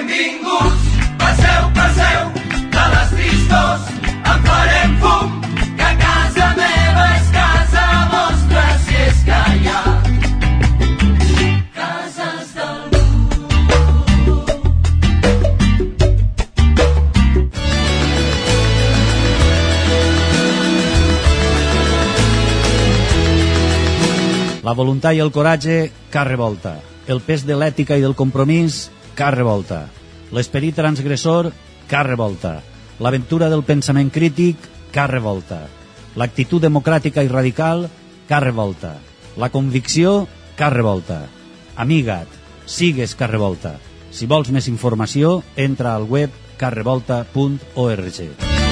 Benvinguts, passeu, passeu, de les tristors en farem fum, que casa meva és casa vostra, si és que hi ha cases d'algú. La voluntat i el coratge, car revolta. El pes de l'ètica i del compromís, car revolta. L'esperit transgressor, car revolta. L'aventura del pensament crític, car revolta. L'actitud democràtica i radical, car revolta. La convicció, car revolta. Amiga't, sigues car revolta. Si vols més informació, entra al web carrevolta.org.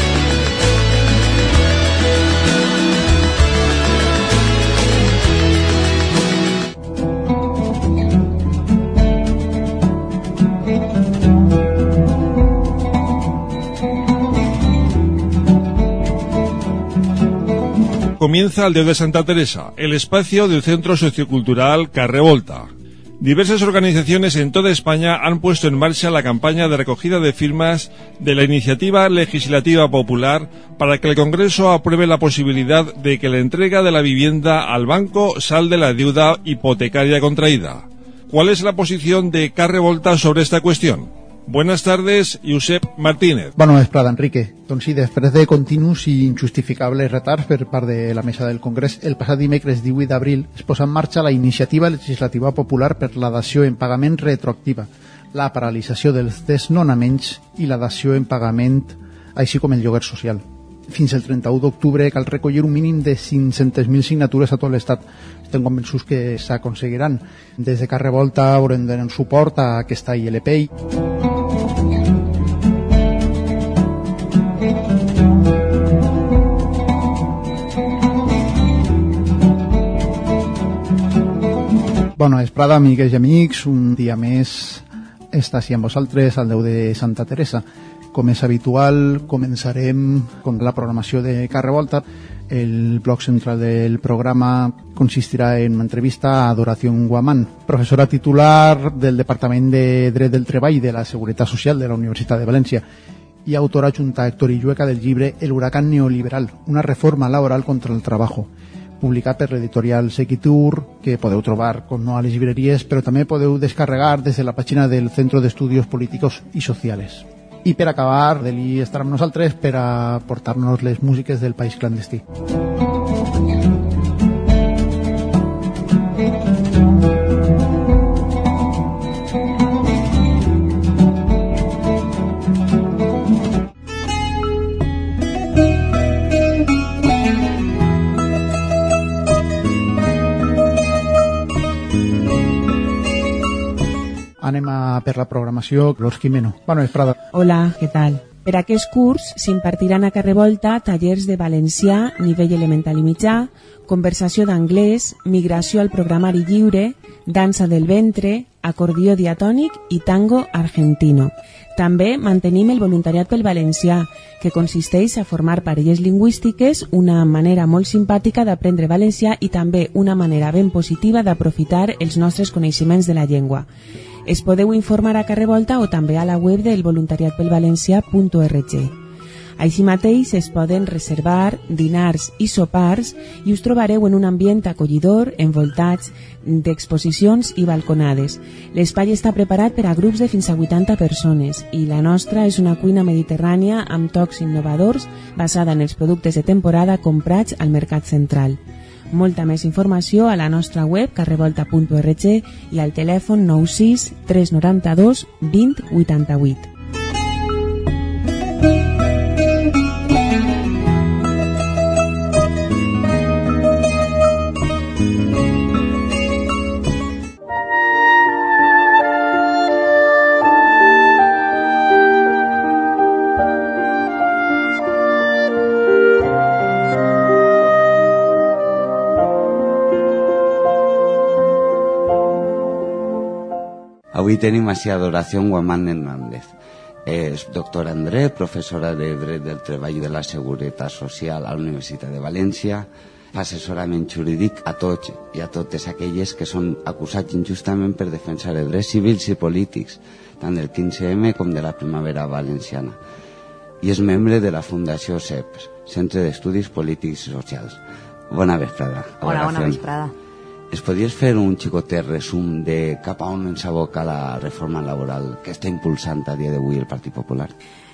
Comienza Aldeo de Santa Teresa, el espacio del Centro Sociocultural Car Revolta. Diversas organizaciones en toda España han puesto en marcha la campaña de recogida de firmas de la Iniciativa Legislativa Popular para que el Congreso apruebe la posibilidad de que la entrega de la vivienda al banco salde la deuda hipotecaria contraída. ¿Cuál es la posición de Car Revolta sobre esta cuestión? Buenas tardes, Josep Martínez. Bona vesprada, Enrique. Doncs sí, després de continus i injustificables retards per part de la mesa del Congrés, el passat dimecres 18 d'abril es posa en marxa la Iniciativa Legislativa Popular per la dació en pagament retroactiva, la paralització dels desnonaments i la dació en pagament, així com el lloguer social. Fins el 31 d'octubre cal recollir un mínim de 500.000 signatures a tot l'Estat. Estem convençuts que s'aconseguiran. Des de Car Revolta haurem de donar suport a aquesta ILP. Bona vesprada, amigues i amics. Un dia més està així amb vosaltres al Déu de Santa Teresa. Com és habitual, començarem amb la programació de Car Revolta. El bloc central del programa consistirà en una entrevista a Doración Guamán, professora titular del Departament de Dret del Treball de la Seguretat Social de la Universitat de València i autora junta a Héctor Illueca del llibre El huracán neoliberal, una reforma laboral contra el trabajo, publicat per l'editorial Sequitur, que podeu trobar com no a les llibreries, però també podeu descarregar des de la pàgina del Centro de Estudios Políticos y Sociales. I per acabar, Deli estarà amb nosaltres per a portar-nos les músiques del País Clandestí. Anem a per la programació. Los Quimeno. Bona vesprada. Hola, què tal? Per aquest curs s'impartiran a Car Revolta tallers de valencià, nivell elemental i mitjà, conversació d'anglès, migració al programari lliure, dansa del ventre, acordió diatònic i tango argentino. També mantenim el voluntariat pel valencià, que consisteix a formar parelles lingüístiques, una manera molt simpàtica d'aprendre valencià i també una manera ben positiva d'aprofitar els nostres coneixements de la llengua. Es podeu informar a Car Revolta o també a la web del voluntariatpelvalencià.org. Així mateix es poden reservar dinars i sopars i us trobareu en un ambient acollidor, envoltats d'exposicions i balconades. L'espai està preparat per a grups de fins a 80 persones i la nostra és una cuina mediterrània amb tocs innovadors basada en els productes de temporada comprats al mercat central. Molta més informació a la nostra web carrevolta.org i al telèfon 96 392 20 88. Avui tenim així a Doración Guamán Hernández. És doctora en Dret, professora de Dret del Treball i de la Seguretat Social a la Universitat de València, fa assessorament jurídic a tots i a totes aquelles que són acusats injustament per defensar els drets civils i polítics, tant del 15M com de la Primavera Valenciana. I és membre de la Fundació CEPS, Centre d'Estudis Polítics i Socials. Bona vesprada. Hola, bona vesprada. Es podries fer un xicotet resum de cap a on ens aboca la reforma laboral que està impulsant a dia d'avui el Partit Popular?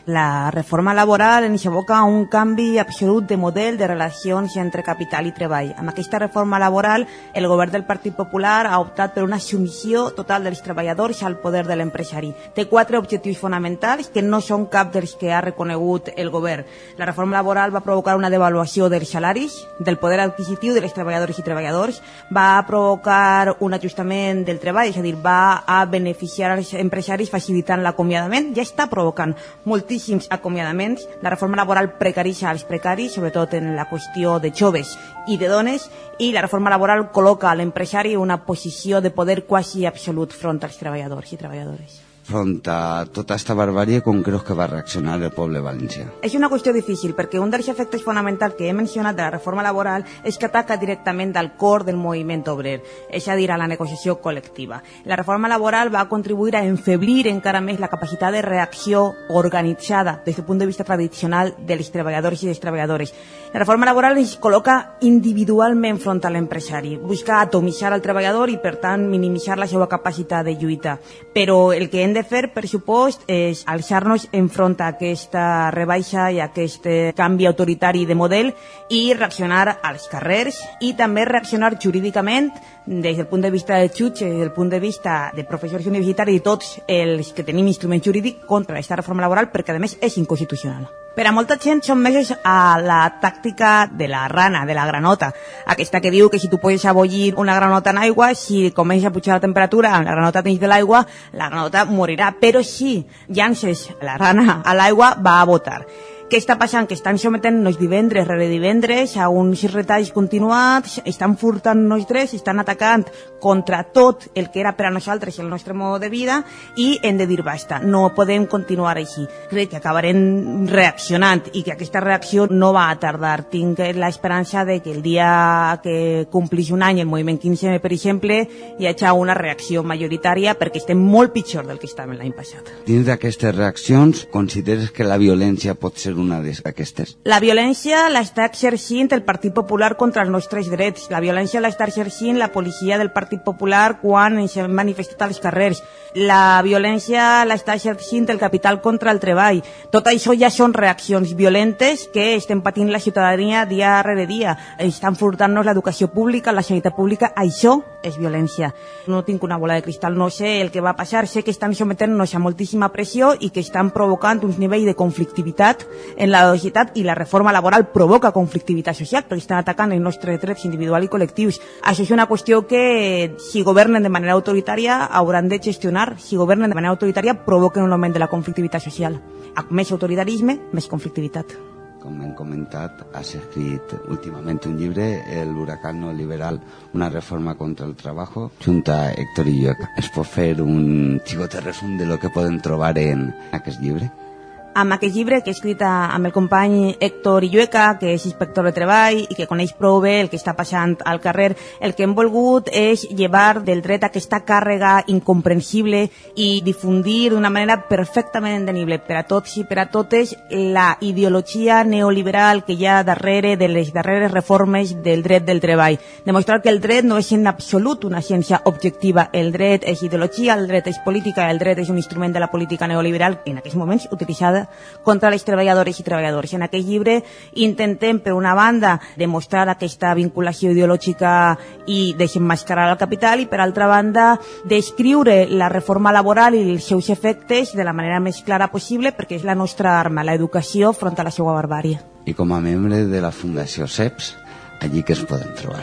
La reforma laboral ens aboca a un canvi absolut de model de relacions entre capital i treball. Amb aquesta reforma laboral, el govern del Partit Popular ha optat per una submissió total dels treballadors al poder de l'empresari. Té 4 objectius fonamentals que no són cap dels que ha reconegut el govern. La reforma laboral va provocar una devaluació dels salaris, del poder adquisitiu de les treballadores i treballadors, va provocar un ajustament del treball, és a dir, va a beneficiar els empresaris facilitant l'acomiadament, ja està provocant moltíssims acomiadaments. La reforma laboral precaritza els precaris, sobretot en la qüestió de joves i de dones, i la reforma laboral col·loca a l'empresari en una posició de poder quasi absolut front als treballadors i treballadores. Front a tota aquesta barbàrie, com creus que va reaccionar el poble valencià? És una qüestió difícil, perquè un dels efectes fonamentals que he mencionat de la reforma laboral és que ataca directament al cor del moviment obrer, és a dir, a la negociació col·lectiva. La reforma laboral va contribuir a enfeblir encara més la capacitat de reacció organitzada des del punt de vista tradicional dels treballadors i les treballadores. La reforma laboral ens col·loca individualment front a l'empresari, busca atomitzar el treballador i, per tant, minimitzar la seva capacitat de lluita. Però el que hem de fer, per supost, és alçar-nos enfront a aquesta rebaixa i a aquest canvi autoritari de model i reaccionar als carrers i també reaccionar jurídicament des del punt de vista del jutge, des del punt de vista de professors universitaris i tots els que tenim instrument jurídic contra aquesta reforma laboral, perquè a més és inconstitucional. Per a molta gent són mesos a la tàctica de la rana, de la granota, aquesta que diu que si tu poses a bullir una granota en aigua, si comença a pujar la temperatura amb la granota dins de l'aigua, la granota morirà, però si llances la rana a l'aigua va a botar. Què està passant? Que estan sometent-nos divendres rere divendres a uns retalls continuats, estan furtant-nos drets, estan atacant contra tot el que era per a nosaltres el nostre mode de vida i hem de dir basta, no podem continuar així. Crec que acabarem reaccionant i que aquesta reacció no va a tardar. Tinc l'esperança de que el dia que complís un any el moviment 15M, per exemple, hi hagi una reacció majoritària perquè estem molt pitjor del que estàvem l'any passat. Dins d'aquestes reaccions, consideres que la violència pot ser una d'aquestes? La violència l'està exercint el Partit Popular contra els nostres drets. La violència l'està exercint la policia del Partit Popular quan ens hem manifestat als carrers. La violència l'està exercint el capital contra el treball. Tot això ja són reaccions violentes que estem patint la ciutadania dia rere dia. Estan furtant-nos l'educació pública, la sanitat pública. Això és violència. No tinc una bola de cristal, no sé el que va passar. Sé que estan sometent-nos a moltíssima pressió i que estan provocant uns nivells de conflictivitat en la societat, i la reforma laboral provoca conflictivitat social perquè estan atacant els nostres drets individuals i col·lectius. Això és una qüestió que, si governen de manera autoritària, hauran de gestionar. Si governen de manera autoritària, provoquen un augment de la conflictivitat social. A més autoritarisme, més conflictivitat. Com hem comentat, has escrit últimament un llibre, El huracán no liberal, una reforma contra el trabajo, junto a Héctor Illueca. Es pot fer un xicotet resum de lo que podem trobar en aquest llibre? Amb aquest llibre que he escrit amb el company Héctor Illueca, que és inspector de treball i que coneix prou bé el que està passant al carrer, el que hem volgut és llevar del dret aquesta càrrega incomprensible i difundir d'una manera perfectament entendible per a tots i per a totes la ideologia neoliberal que hi ha darrere de les darreres reformes del dret del treball. Demostrar que el dret no és en absolut una ciència objectiva. El dret és ideologia, el dret és política, el dret és un instrument de la política neoliberal en aquests moments utilitzada contra les treballadores i treballadors. En aquest llibre intentem, per una banda, demostrar aquesta vinculació ideològica i desenmascarar el capital, i per altra banda, descriure la reforma laboral i els seus efectes de la manera més clara possible, perquè és la nostra arma, l'educació front a la seva barbàrie. I com a membre de la Fundació CEPS, allí que es poden trobar?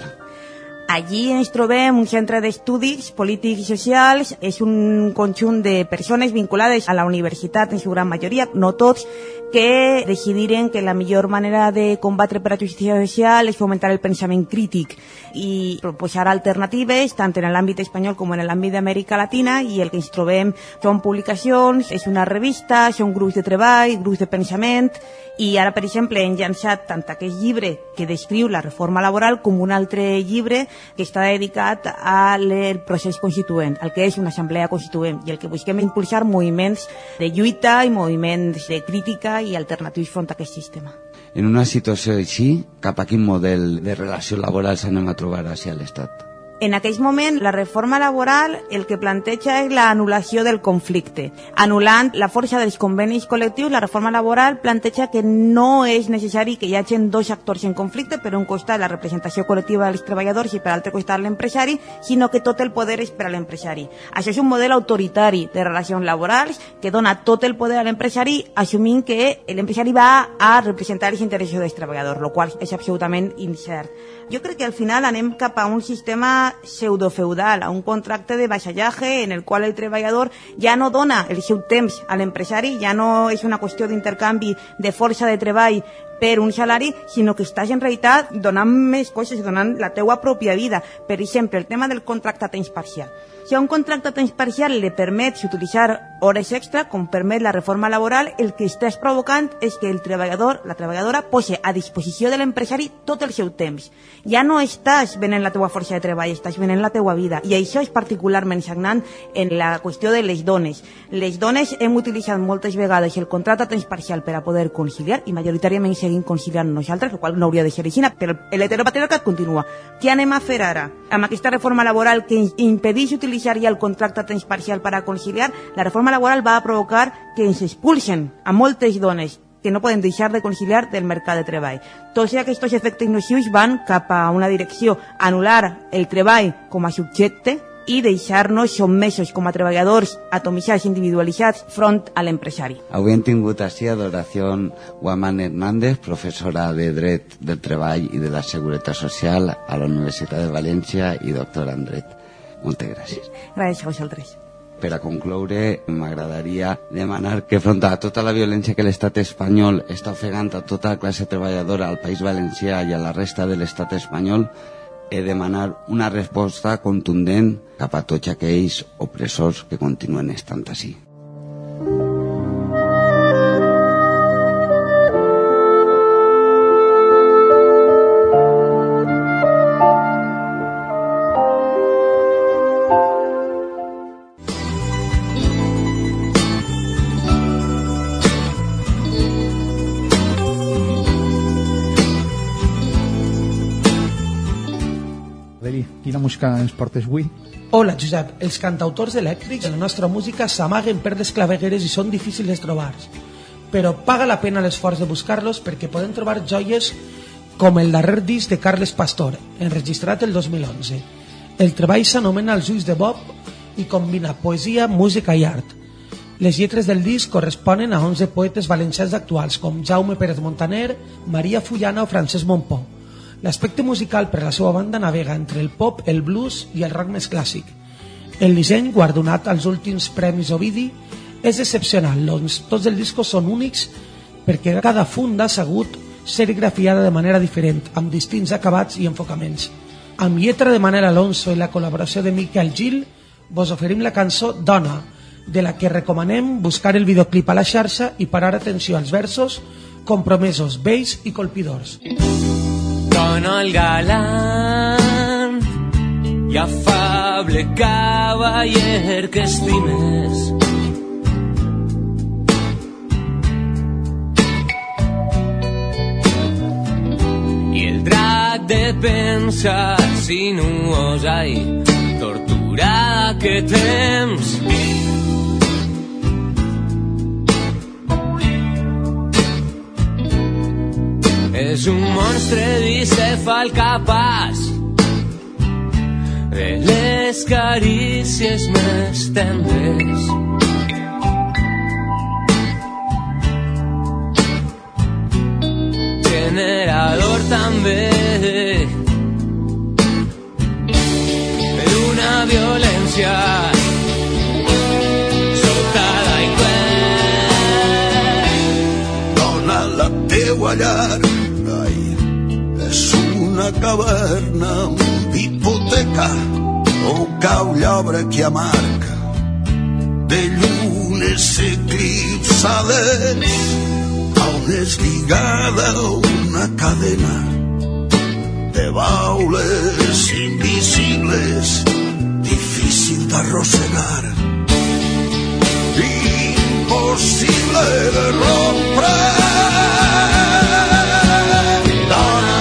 Allí ens trobem un centre d'estudis polítics i socials, és un conjunt de persones vinculades a la universitat, en su gran majoria, no tots, que decidiren que la millor manera de combatre per a justícia social és fomentar el pensament crític i proposar alternatives tant en l'àmbit espanyol com en l'àmbit d'Amèrica Latina, i el que ens trobem són publicacions, és una revista, són grups de treball, grups de pensament, i ara, per exemple, hem llançat tant aquest llibre que descriu la reforma laboral com un altre llibre que està dedicat al procés constituent, el que és una assemblea constituent, i el que busquem impulsar moviments de lluita i moviments de crítica i alternatius front a aquest sistema. En una situació així, cap a quin model de relació laboral s'anem a trobar hacia l'Estat? En aquell moment, la reforma laboral el que planteja és l'anul·lació del conflicte. Anul·lant la força dels convenis col·lectius, la reforma laboral planteja que no és necessari que hi hagi dos actors en conflicte, per un costat la representació col·lectiva dels treballadors i per altre costat l'empresari, sinó que tot el poder és per a l'empresari. Això és un model autoritari de relacions laborals que dona tot el poder a l'empresari, assumint que l'empresari va a representar els interessos dels treballadors, el qual és absolutament incert. Jo crec que al final anem cap a un sistema pseudofeudal, a un contracte de vasallaje en el qual el treballador ja no dona el seu temps a l'empresari, ja no és una qüestió d'intercanvi de força de treball per un salari, sinó que estàs en realitat donant més coses, donant la teua pròpia vida. Per exemple, el tema del contracte a temps parcial. Si a un contracte a temps parcial li permets utilitzar hores extra, com permet la reforma laboral, el que estàs provocant és que el treballador, la treballadora, posi a disposició de l'empresari tot el seu temps. Ja no estàs venent la teua força de treball, estàs venent la teua vida. I això és particularment sagnant en la qüestió de les dones. Les dones hem utilitzat moltes vegades el contracte a temps parcial per a poder conciliar, i majoritàriament seguim conciliant nosaltres, el qual no hauria de ser així, però l'heteropatriarcat continua. Què anem a fer ara? Amb aquesta reforma laboral que impedeix utilitzar ja el contracte a temps parcial per a conciliar, la reforma laboral va a provocar que ens expulsen a moltes dones que no poden deixar de conciliar del mercat de treball. Tots aquests efectes nocius van cap a una direcció, anul·lar el treball com a subjecte i deixar-nos sotmesos com a treballadors atomitzats, individualitzats, front a l'empresari. Avui hem tingut així a Adoració Guamán Hernández, professora de Dret del Treball i de la Seguretat Social a la Universitat de València i doctora en Dret. Moltes gràcies. Gràcies a vosaltres. Per a concloure, m'agradaria demanar que front a tota la violència que l'estat espanyol està ofegant a tota la classe treballadora al País Valencià i a la resta de l'estat espanyol, he de demanar una resposta contundent cap a tots aquells opressors que continuen estant així. Quina música ens portes avui? Hola, Josep. Els cantautors elèctrics de la nostra música s'amaguen per les clavegueres i són difícils de trobar. Però paga la pena l'esforç de buscar-los perquè podem trobar joies com el darrer disc de Carles Pastor, enregistrat el 2011. El treball s'anomena Els ulls de Bob i combina poesia, música i art. Les lletres del disc corresponen a 11 poetes valencians actuals com Jaume Pérez Montaner, Maria Fullana o Francesc Montpó. L'aspecte musical per la seva banda navega entre el pop, el blues i el rock més clàssic. El disseny, guardonat als últims premis Ovidi, és excepcional. Tots els discos són únics perquè cada funda ha sabut serigrafiada de manera diferent, amb distints acabats i enfocaments. Amb lletra de Manel Alonso i la col·laboració de Miquel Gil, vos oferim la cançó Dona, de la que recomanem buscar el videoclip a la xarxa i parar atenció als versos compromesos, bells i colpidors. Dona el galant i afable cavaller que estimes, i el drac de pensar sinuosa i torturada que temps. És un monstre bicèfal capaç de les carícies més tendres. Generador també d'una violència sobtada i cruel, una caverna amb hipoteca o cau llòbrec i amarg de llunes eclipsades a on és lligada una cadena de baules invisibles difícil d'arrossegar, impossible de rompre. Dona,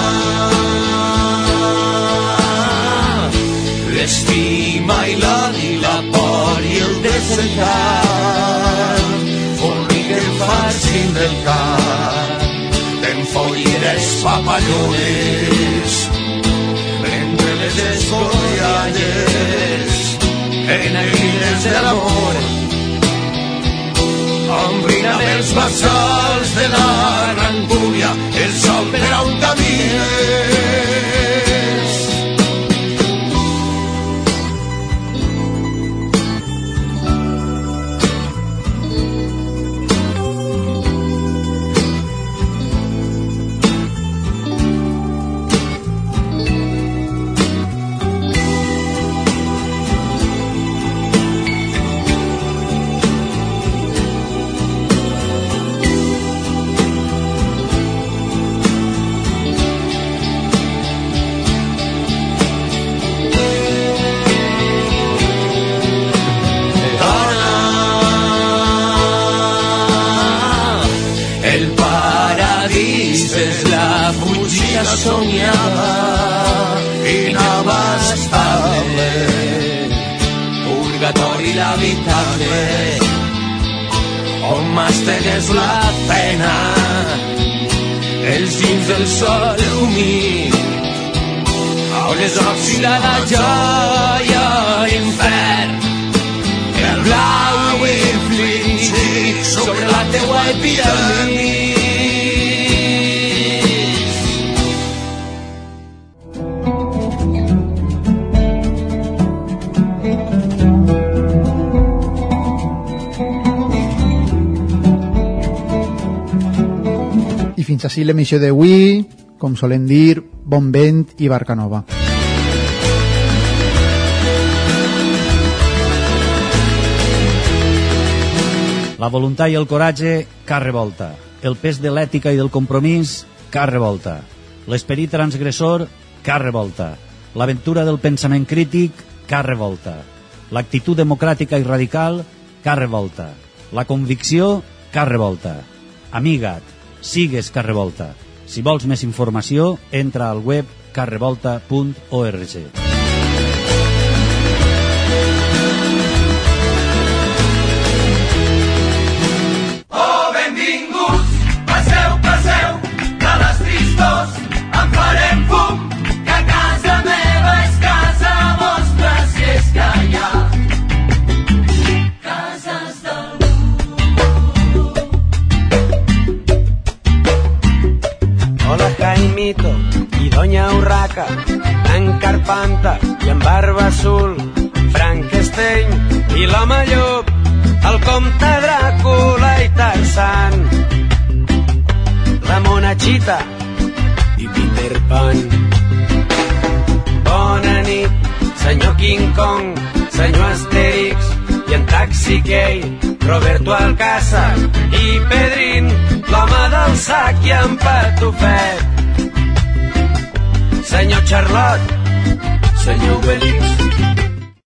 l'estima i l'odi, la por i el desencant formiguen farcint del cap d'enfolleres papallones entre les escorrialles enemies de l'amor ombrint amb els bassals de la rancúnia el sol per a un camí més. Soñada, inabastable, purgatori l'habitable, on mastegues la pena, els llums del sol humit, on es oscil·la la joia, infern, el blau infligit sobre la teua epidèmia. Fins així l'emissió d'avui, com solen dir, bon vent i barca nova. La voluntat i el coratge, car revolta. El pes de l'ètica i del compromís, car revolta. L'esperit transgressor, car revolta. L'aventura del pensament crític, car revolta. L'actitud democràtica i radical, car revolta. La convicció, car revolta. Amiga't, sigues car revolta. Si vols més informació, entra al web carrevolta.org. Oh, benvinguts, passeu, passeu, de les tristors en farem fum, que casa meva és casa vostra, si és que hi ha cases d'algú. Hola Jaimito i Doña Urraca, en Carpanta i en Barba Azul, Frankenstein i l'home llop, el comte Dràcula i Tarzan, la Monachita i Peter Pan. Bona nit, senyor King Kong, senyor Asterix i en Taxi Key, Roberto Alcázar i Pedrín, l'home del sac i en Patufet, senyor Charlotte, senyor Obelix